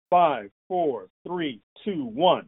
Five, four, three, two, one.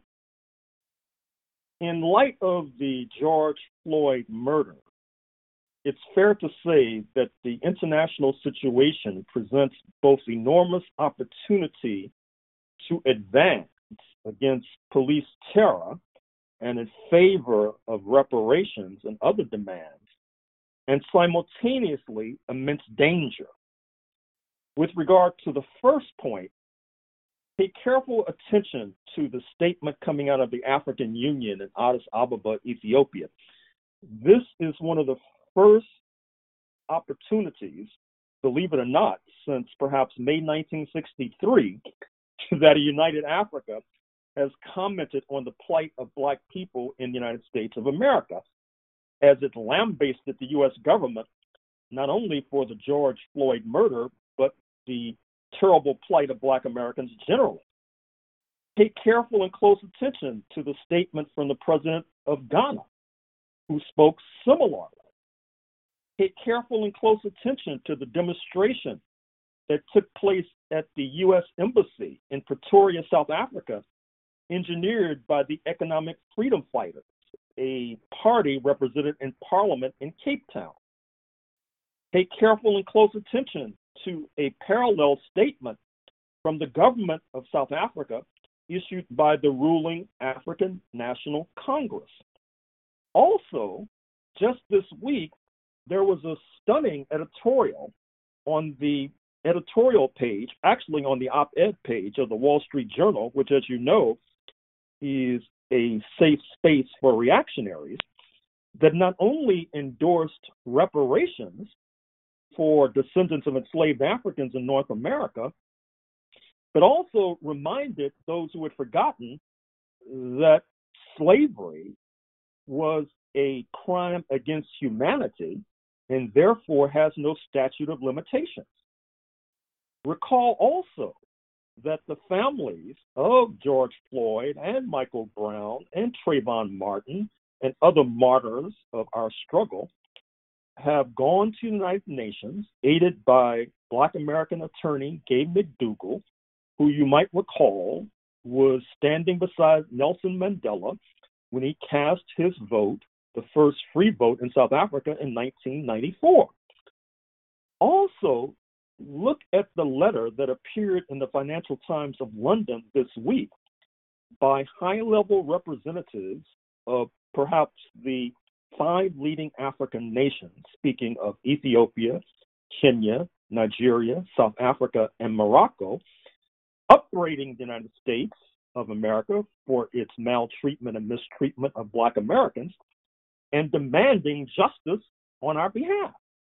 In light of the George Floyd murder, it's fair to say that the international situation presents both enormous opportunity to advance against police terror and in favor of reparations and other demands, and simultaneously immense danger. With regard to the first point, pay careful attention to the statement coming out of the African Union in Addis Ababa, Ethiopia. This is one of the first opportunities, believe it or not, since perhaps May 1963, that a united Africa has commented on the plight of Black people in the United States of America, as it lambasted the U.S. government not only for the George Floyd murder, but the terrible plight of Black Americans generally. Pay careful and close attention to the statement from the president of Ghana, who spoke similarly. Pay careful and close attention to the demonstration that took place at the U.S. Embassy in Pretoria, South Africa, engineered by the Economic Freedom Fighters, a party represented in Parliament in Cape Town. Pay careful and close attention to a parallel statement from the government of South Africa issued by the ruling African National Congress. Also, just this week, there was a stunning editorial on the editorial page, actually on the op-ed page of the Wall Street Journal, which, as you know, is a safe space for reactionaries, that not only endorsed reparations for descendants of enslaved Africans in North America, but also reminded those who had forgotten that slavery was a crime against humanity and therefore has no statute of limitations. Recall also that the families of George Floyd and Michael Brown and Trayvon Martin and other martyrs of our struggle have gone to the United Nations, aided by Black American attorney Gabe McDougall, who you might recall was standing beside Nelson Mandela when he cast his vote, the first free vote in South Africa in 1994. Also, look at the letter that appeared in the Financial Times of London this week by high-level representatives of perhaps the 5 leading African nations, speaking of Ethiopia, Kenya, Nigeria, South Africa, and Morocco, upbraiding the United States of America for its maltreatment and mistreatment of Black Americans and demanding justice on our behalf.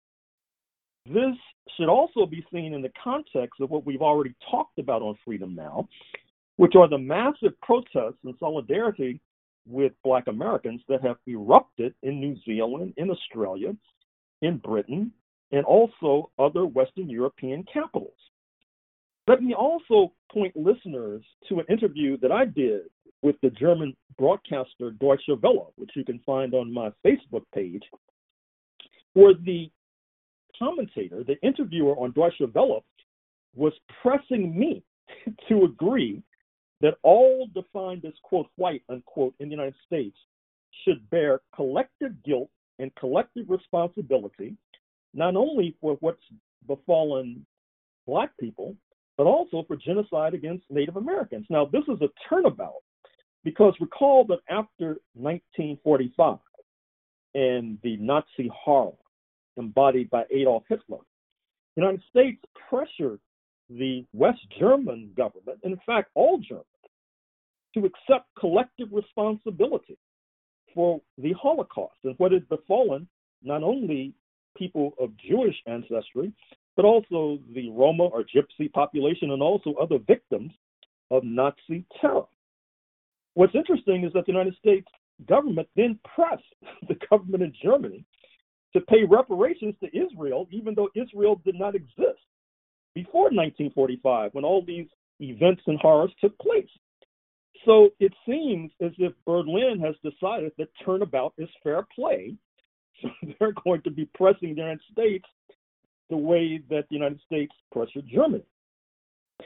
This should also be seen in the context of what we've already talked about on Freedom Now, which are the massive protests and solidarity with Black Americans that have erupted in New Zealand, in Australia, in Britain, and also other Western European capitals. Let me also point listeners to an interview that I did with the German broadcaster Deutsche Welle, which you can find on my Facebook page, where the commentator, the interviewer on Deutsche Welle, was pressing me to agree that all defined as, quote, white, unquote, in the United States should bear collective guilt and collective responsibility, not only for what's befallen Black people, but also for genocide against Native Americans. Now, this is a turnabout, because recall that after 1945 and the Nazi horror embodied by Adolf Hitler, the United States pressured the West German government, and in fact all Germans, to accept collective responsibility for the Holocaust and what had befallen not only people of Jewish ancestry, but also the Roma or Gypsy population and also other victims of Nazi terror. What's interesting is that the United States government then pressed the government in Germany to pay reparations to Israel, even though Israel did not exist before 1945, when all these events and horrors took place. So it seems as if Berlin has decided that turnabout is fair play. So they're going to be pressing the United States the way that the United States pressured Germany.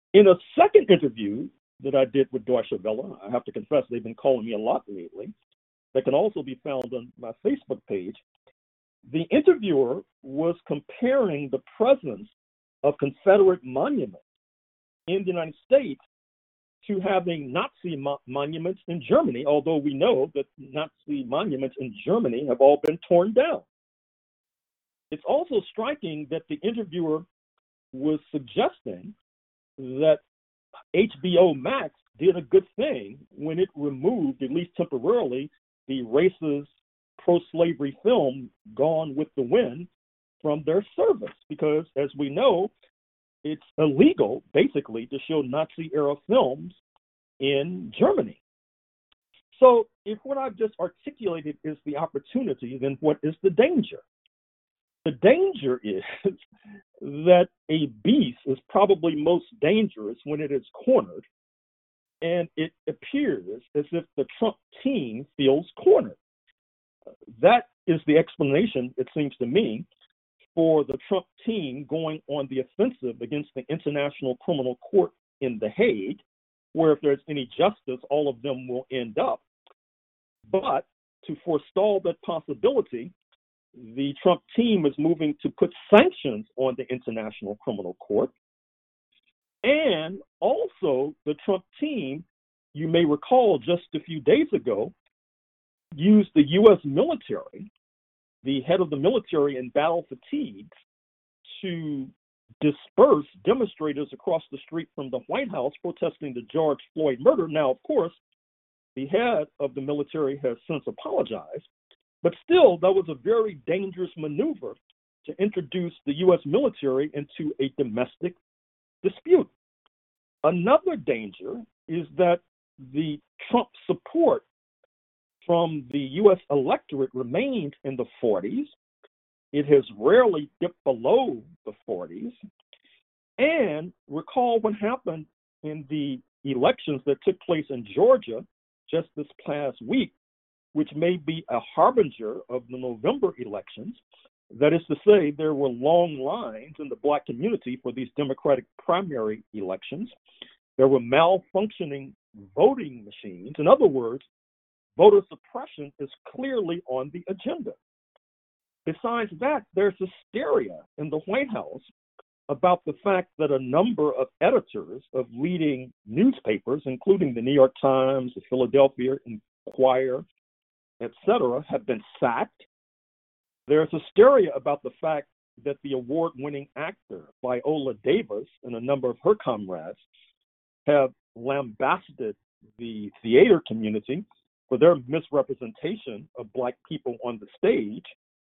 In a second interview that I did with Deutsche Welle, I have to confess they've been calling me a lot lately, that can also be found on my Facebook page, the interviewer was comparing the presence of Confederate monuments in the United States to having Nazi monuments in Germany, although we know that Nazi monuments in Germany have all been torn down. It's also striking that the interviewer was suggesting that HBO Max did a good thing when it removed, at least temporarily, the racist pro-slavery film Gone with the Wind from their service, because as we know, it's illegal basically to show Nazi-era films in Germany. So if what I've just articulated is the opportunity, then what is the danger? The danger is that a beast is probably most dangerous when it is cornered, and it appears as if the Trump team feels cornered. That is the explanation, it seems to me, for the Trump team going on the offensive against the International Criminal Court in The Hague, where if there's any justice, all of them will end up. But to forestall that possibility, the Trump team is moving to put sanctions on the International Criminal Court. And also, the Trump team, you may recall just a few days ago, used the U.S. military, the head of the military in battle fatigues, to disperse demonstrators across the street from the White House protesting the George Floyd murder. Now, of course, the head of the military has since apologized, but still, that was a very dangerous maneuver to introduce the U.S. military into a domestic dispute. Another danger is that the Trump support from the U.S. electorate remains in the 40s. It has rarely dipped below the 40s. And recall what happened in the elections that took place in Georgia just this past week, which may be a harbinger of the November elections. That is to say, there were long lines in the Black community for these Democratic primary elections. There were malfunctioning voting machines. In other words, voter suppression is clearly on the agenda. Besides that, there's hysteria in the White House about the fact that a number of editors of leading newspapers, including the New York Times, the Philadelphia Inquirer, etc., have been sacked. There's hysteria about the fact that the award-winning actor Viola Davis and a number of her comrades have lambasted the theater community for their misrepresentation of Black people on the stage.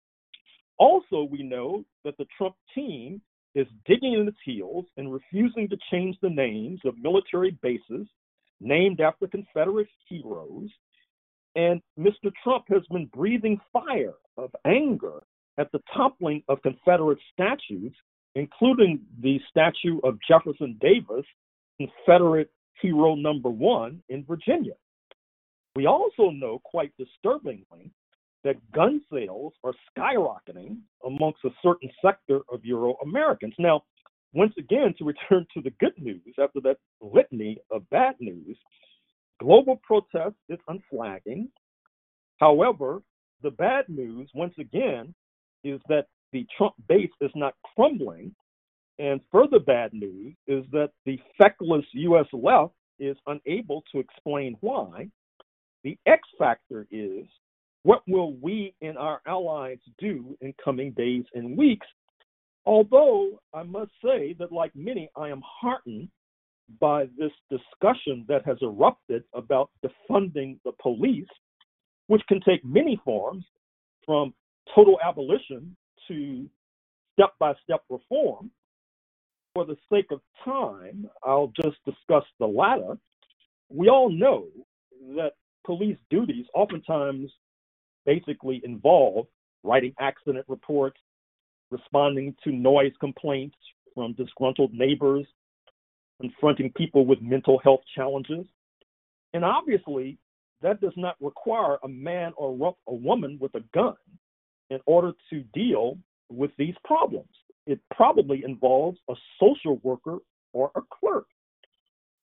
Also, we know that the Trump team is digging in its heels and refusing to change the names of military bases named after Confederate heroes. And Mr. Trump has been breathing fire of anger at the toppling of Confederate statues, including the statue of Jefferson Davis, Confederate hero number one in Virginia. We also know, quite disturbingly, that gun sales are skyrocketing amongst a certain sector of Euro Americans. Now, once again, to return to the good news after that litany of bad news, global protest is unflagging. However, the bad news, once again, is that the Trump base is not crumbling. And further bad news is that the feckless U.S. left is unable to explain why. The X factor is, what will we and our allies do in coming days and weeks? Although I must say that, like many, I am heartened by this discussion that has erupted about defunding the police, which can take many forms, from total abolition to step-by-step reform. For the sake of time, I'll just discuss the latter. We all know that police duties oftentimes basically involve writing accident reports, responding to noise complaints from disgruntled neighbors, confronting people with mental health challenges. And obviously, that does not require a man or a woman with a gun in order to deal with these problems. It probably involves a social worker or a clerk.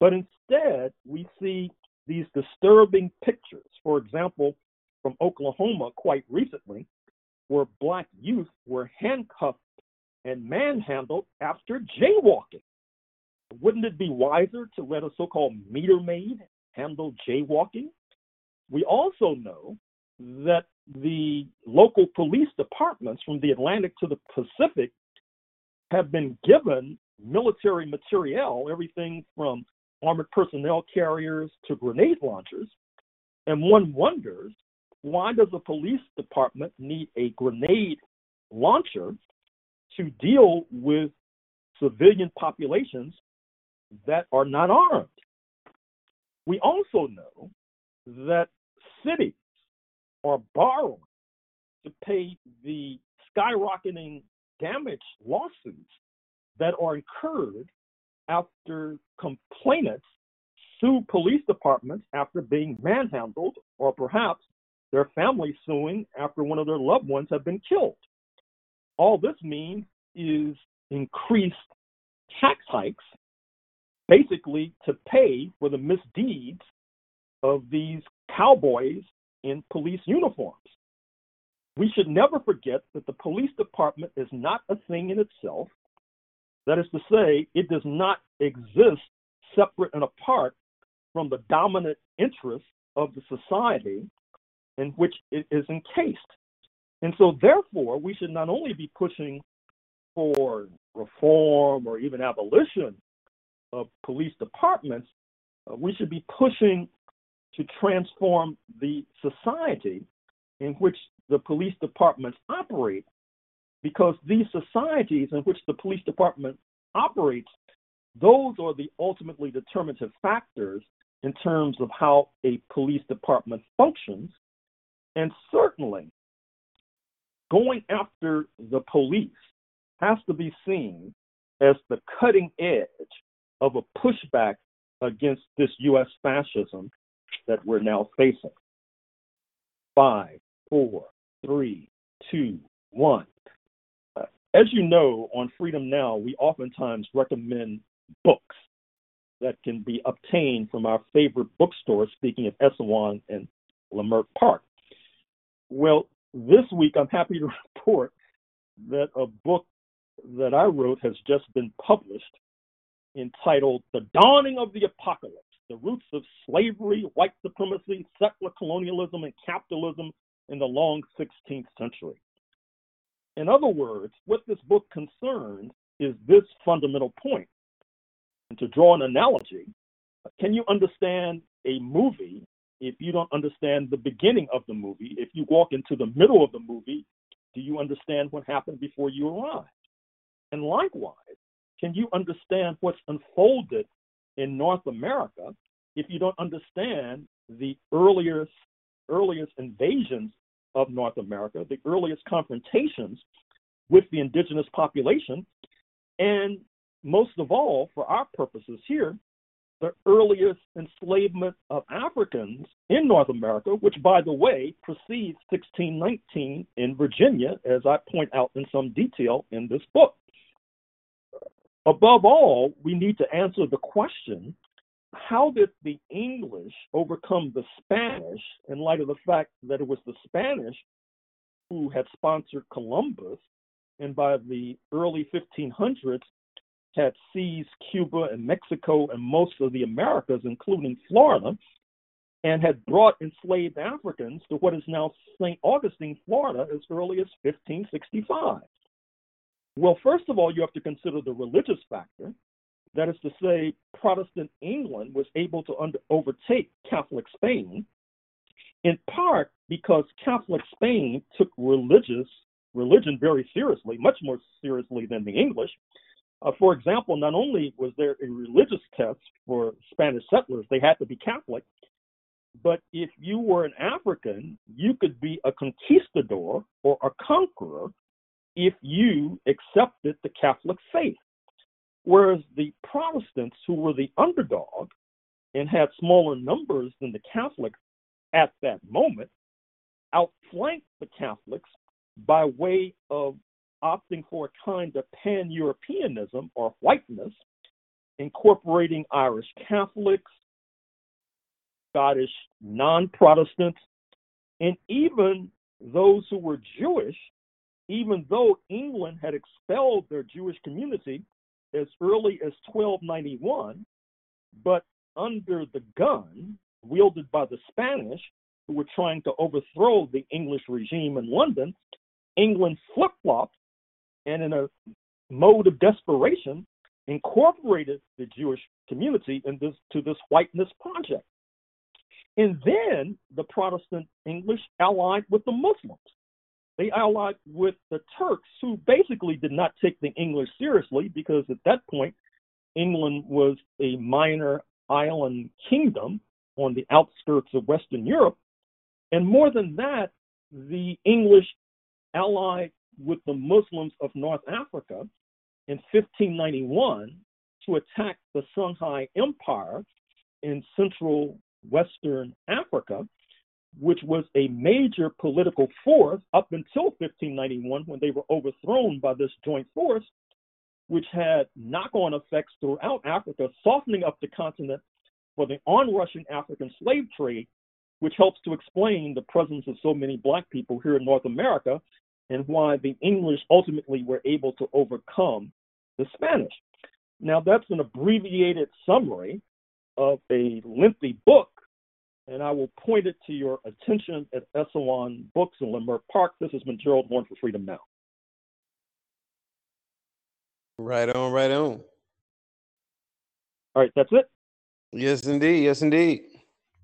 But instead, we see these disturbing pictures, for example, from Oklahoma quite recently, where Black youth were handcuffed and manhandled after jaywalking. Wouldn't it be wiser to let a so-called meter maid handle jaywalking? We also know that the local police departments from the Atlantic to the Pacific have been given military materiel, everything from armored personnel carriers to grenade launchers. And one wonders, why does the police department need a grenade launcher to deal with civilian populations that are not armed? We also know that cities are borrowing to pay the skyrocketing damage lawsuits that are incurred after complainants sue police departments after being manhandled, or perhaps their family suing after one of their loved ones have been killed. All this means is increased tax hikes, basically to pay for the misdeeds of these cowboys in police uniforms. We should never forget that the police department is not a thing in itself. That is to say, it does not exist separate and apart from the dominant interests of the society in which it is encased. And so, therefore, we should not only be pushing for reform or even abolition of police departments, we should be pushing to transform the society in which the police departments operate, because these societies in which the police department operates, those are the ultimately determinative factors in terms of how a police department functions. And certainly, going after the police has to be seen as the cutting edge of a pushback against this U.S. fascism that we're now facing. 5, 4, 3, 2, 1. As you know, on Freedom Now, we oftentimes recommend books that can be obtained from our favorite bookstores, speaking of Esalen and Leimert Park. Well, this week I'm happy to report that a book that I wrote has just been published entitled The Dawning of the Apocalypse: The Roots of Slavery, White Supremacy, Settler Colonialism, and Capitalism in the Long 16th Century. In other words, what this book concerns is this fundamental point. And to draw an analogy, can you understand a movie if you don't understand the beginning of the movie? If you walk into the middle of the movie, do you understand what happened before you arrived? And likewise, can you understand what's unfolded in North America if you don't understand the earliest invasions of North America, the earliest confrontations with the indigenous population, and most of all, for our purposes here, the earliest enslavement of Africans in North America, which, by the way, precedes 1619 in Virginia, as I point out in some detail in this book. Above all, we need to answer the question, how did the English overcome the Spanish in light of the fact that it was the Spanish who had sponsored Columbus and by the early 1500s had seized Cuba and Mexico and most of the Americas, including Florida, and had brought enslaved Africans to what is now St. Augustine, Florida, as early as 1565? Well, first of all, you have to consider the religious factor. That is to say, Protestant England was able to overtake Catholic Spain, in part because Catholic Spain took religion very seriously, much more seriously than the English. For example, not only was there a religious test for Spanish settlers, they had to be Catholic, but if you were an African, you could be a conquistador or a conqueror if you accepted the Catholic faith. Whereas the Protestants, who were the underdog and had smaller numbers than the Catholics at that moment, outflanked the Catholics by way of opting for a kind of pan-Europeanism or whiteness, incorporating Irish Catholics, Scottish non-Protestants, and even those who were Jewish, even though England had expelled their Jewish community as early as 1291, but under the gun wielded by the Spanish, who were trying to overthrow the English regime in London, England flip-flopped and in a mode of desperation incorporated the Jewish community into this whiteness project. And then the Protestant English allied with the Muslims. They allied with the Turks, who basically did not take the English seriously because at that point, England was a minor island kingdom on the outskirts of Western Europe. And more than that, the English allied with the Muslims of North Africa in 1591 to attack the Songhai Empire in central Western Africa, which was a major political force up until 1591 when they were overthrown by this joint force, which had knock-on effects throughout Africa, softening up the continent for the onrushing African slave trade, which helps to explain the presence of so many Black people here in North America and why the English ultimately were able to overcome the Spanish. Now, that's an abbreviated summary of a lengthy book, and I will point it to your attention at Esalen Books in Leimert Park. This has been Gerald Horne for Freedom Now. Right on, right on. All right, that's it? Yes, indeed. Yes, indeed.